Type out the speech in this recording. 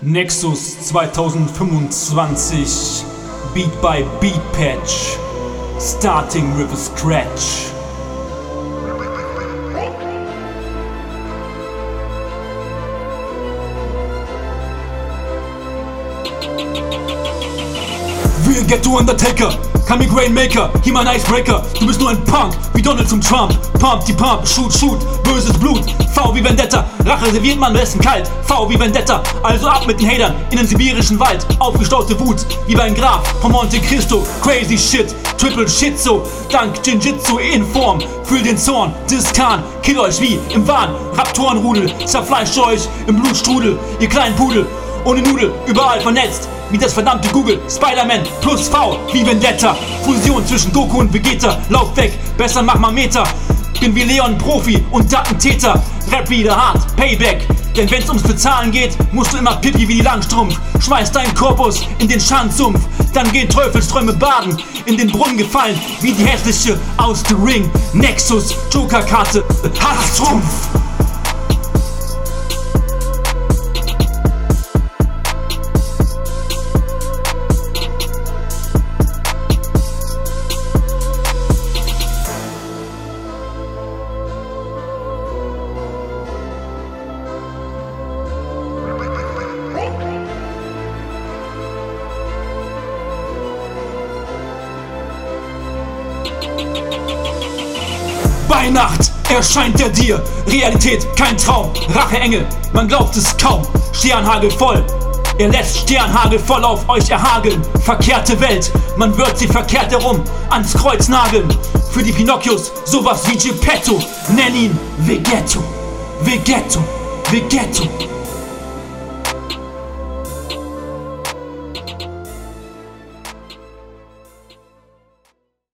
Nexus 2025, Beat by Beat Patch, starting with a scratch. Wir Ghetto Undertaker, Coming Rainmaker, hier mein Icebreaker. Du bist nur ein Punk, wie Donald zum Trump. Pump die Pump, shoot, shoot, böses Blut. V wie Vendetta, Rache serviert man besten kalt. V wie Vendetta, also ab mit den Hatern in den sibirischen Wald. Aufgestaute Wut, wie beim Graf von Monte Cristo. Crazy Shit, Triple Shitzo, dank Jinjitsu in Form. Fühl den Zorn, Diskan, kill euch wie im Wahn. Raptorenrudel, zerfleischt euch im Blutstrudel. Ihr kleinen Pudel, ohne Nudel, überall vernetzt. Wie das verdammte Google, Spider-Man plus V wie Vendetta. Fusion zwischen Goku und Vegeta, lauf weg, besser mach mal Meter. Bin wie Leon Profi und Attentäter, Rap wieder hart, Payback. Denn wenn's ums Bezahlen geht, musst du immer Pipi wie die Langstrumpf. Schmeiß deinen Korpus in den Schandsumpf, dann gehen Teufelsträume baden, in den Brunnen gefallen, wie die hässliche aus The Ring. Nexus, Jokerkarte, Hasstrumpf. Bei Nacht erscheint er dir, Realität kein Traum, Racheengel, man glaubt es kaum, Sternhagel voll, er lässt Sternhagel voll auf euch erhageln, verkehrte Welt, man wird sie verkehrt herum, ans Kreuz nageln, für die Pinocchios sowas wie Geppetto, nenn ihn Vegetto, Vegetto, Vegetto.